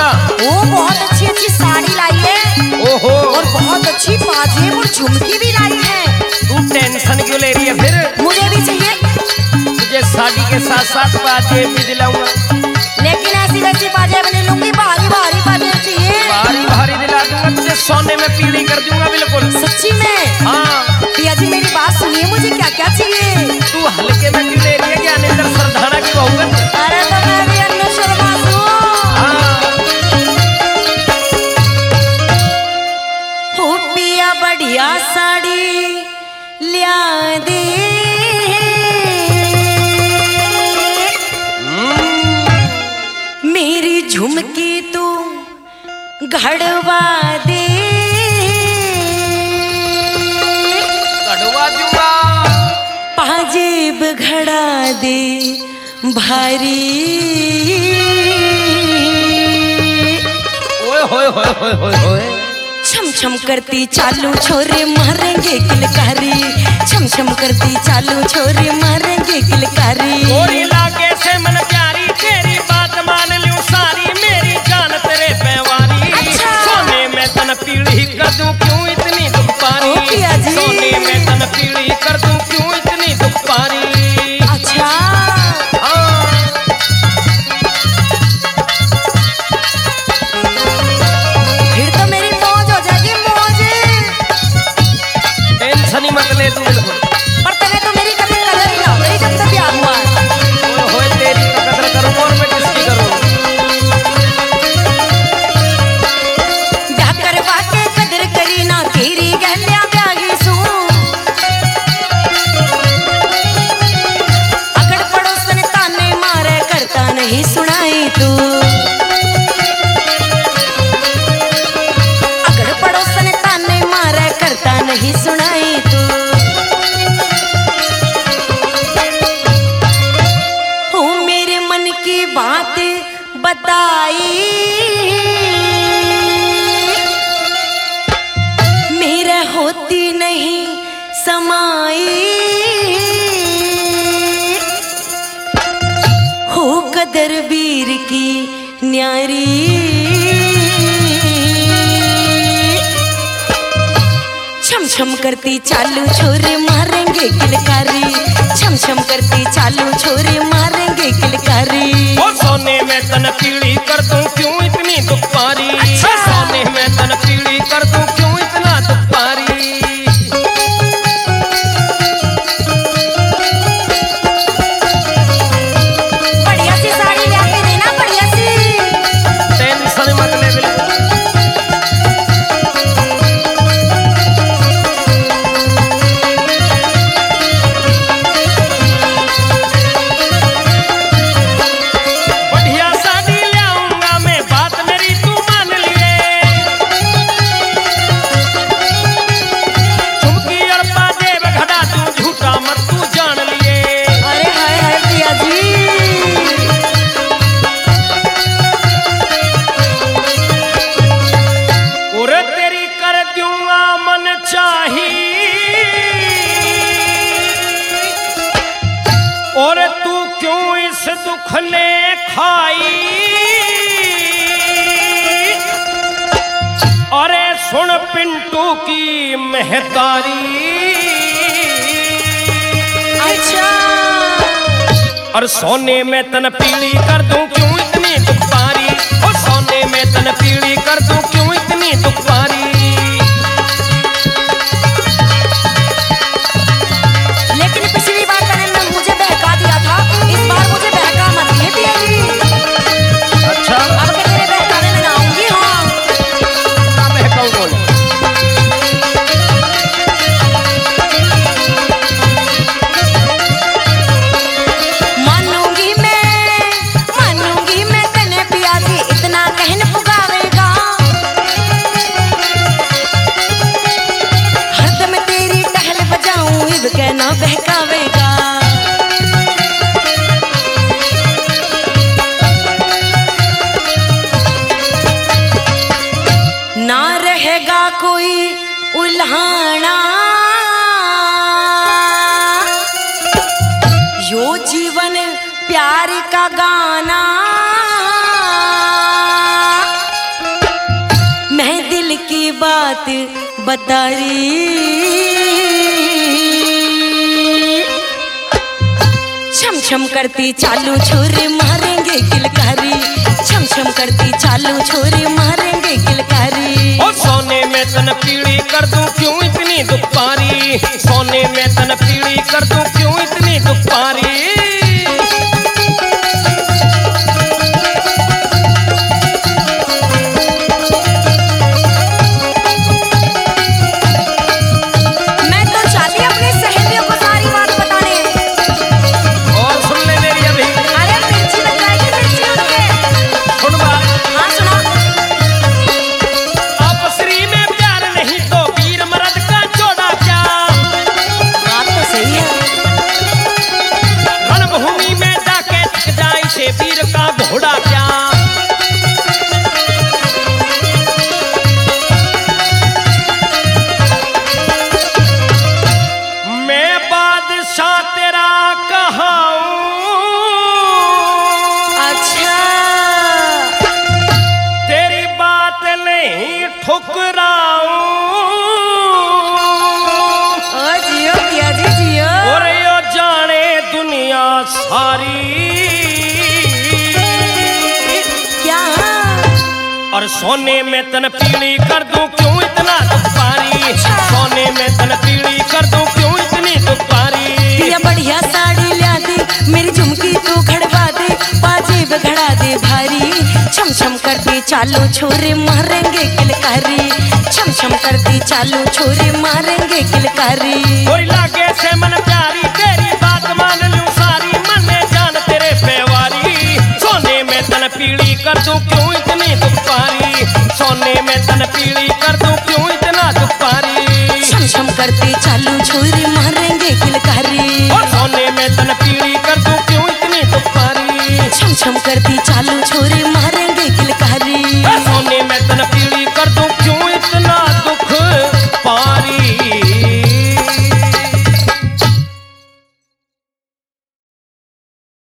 वो बहुत अच्छी अच्छी साड़ी लाई है। ओहो। और बहुत अच्छी पाजेब और झुमकी भी लाई है। तू टेंशन क्यों ले रही है फिर? मुझे भी चाहिए। तुझे साड़ी के साथ साथ पाजेब भी दिलाऊंगा। लेकिन ऐसी वैसी पाजेब नहीं लूंगी, भारी भारी पाजेब चाहिए। भारी भारी दिला दूंगा तुझे, सोने में पीली कर दूंगा बिल्कुल। सच्ची में? हाँ। पिया जी मेरी बात सुनिए, मुझे क्या क्या चाहिए? तू हल्के में क्यों ले रही है? ज्ञानेंद्र सरधाना की बहू है। अरे तो मैं भी अन्नू शर्मा हूँ। हाँ। हो पिया बढ़िया साड़ी लिया दे। मेरी झुमकी तू घड़वा दे। कड़वा दूंगा। पाजेब घड़ा दे भारी। ओए होए होए होए होए होए। छम छम करती चालू छोरे मारेंगे किलकारी। छम छम करती चालू छोरे मारेंगे किलकारी। गोरी लागे से मन प्यारी, तेरी बात मान लूं सारी, मेरी जान तेरे पैवारी। अच्छा। सोने में तन पीली कर दूं क्यों इतनी दुख पारी। ओ पिया जी। सोने में तन पीली कर दूं क्यों इतनी दुख पारी। अच्छा। हाँ। फिर तो मेरी मौज हो जाएगी, मौज। टेंशन ही मत ले तू बिल्कुल। पर तने तो मेरी कभी कदर ही ना करी जब से ब्याह हुआ है। ओए होए तेरी तो कदर करूं और मैं किसकी करूं? ब्याह करवा के कदर करी ना तेरी गहलिया ब्याही सू। अकड़ पड़ोसन ताने मारे करता नहीं सुनाई तू। अकड़ पड़ोसन ताने मारे करता नहीं सुनाई तू। हो मेरे मन की बात बताई। मेरे होती नहीं समाई। हो कदर वीर की न्यारी। छम छम करती चालू छोरे मारेंगे किलकारी। छम छम करती चालू छोरे मारेंगे किलकारी। ओ सोने में तन पीली कर दूं क्यों इतनी दुख पारी। अच्छा। सोने में तन पीली कर दूं क्यों इतना दुख पारी। बढ़िया सी साड़ी ले आके देना, बढ़िया सी। टेंशन मत ले बिल्कुल। बढ़िया साड़ी ले आऊंगा मैं, बात मेरी तू मान लिए। झुमकी और पाजेब घड़ा तू झूठा मत तू जान लिए। अरे हाय हाय पिया जी। और तेरी कर दूंगा मन चाही, और तू क्यों इस दुख ने खाई। अरे सुन पिंटू की महतारी। अच्छा। और सोने में तन पीली कर दूं क्यों इतनी दुख पारी। और सोने में तन पीली कर दूं क्यों इतनी दुख पारी। लेकिन पिछली बार तने में मुझे बहका दिया था, इस बार मुझे बहका मत दिए पिया जी। अच्छा। अब के तेरे बहकावे में ना आऊंगी। हाँ। ना बहकाऊं बोल। मानूंगी मैं तने पिया जी इतना कहन पुकावेगा। हरदम तेरी टहल बजाऊं इब कहना बहकावेगा। ना रहेगा कोई उल्हाना। यो जीवन प्यार का गाना। की बात बता रही। छम छम करती चालू छोरे मारेंगे किलकारी, छम छम करती चालू छोरे मारेंगे किलकारी। ओ सोने में तन पीली कर दूं क्यों इतनी दुख पारी, सोने में तन पीली कर दूं क्यों इतनी दुख पारी। मैं तो चाहती अपनी सहेलियों को सारी बात बताने। और सुन ले मेरी अभी। अरे मिर्ची लग जाएगी, मिर्ची उनके। सुन बात। हाँ सुना। आपसरी में प्यार नहीं तो वीर मर्द का जोड़ा क्या। बात तो सही है। रणभूमि में जाके थक जाए से वीर का घोड़ा क्या। मैं बादशाह तेरा कहाऊं, अच्छा तेरी बात नहीं ठुकराऊं। ओ जियो पिया जी जियो। और यो जाने दुनिया सारी। क्या और सोने में तन पीली कर दूं क्यों इतना दुख पारी, अच्छा। सोने में तन पीली कर दूं क्यों इतनी दुख पारी। पिया बढ़िया साड़ी ला दे, मेरी झुमकी तू खड़वा दे, बाजे बघड़ा दे भारी। छम छम करती चालू छोरे मारेंगे किलकारी, छम छम करती चालू छोरे मारेंगे किलकारी। कोई लागे से मन प्यारी तेरी बात मान लूं सारी, मन में जान तेरे पेवारी। सोने में तन पीली कर दूं क्यों इतनी दुख पारी, सोने में तन पीली कर दूं क्यों इतना दुख पारी। छम छम करती चालू छोरे मारेंगे किलकारी, और सोने में तन पीली कर दूं क्यों इतनी दुख पारी। छम छम करती चालू छोरे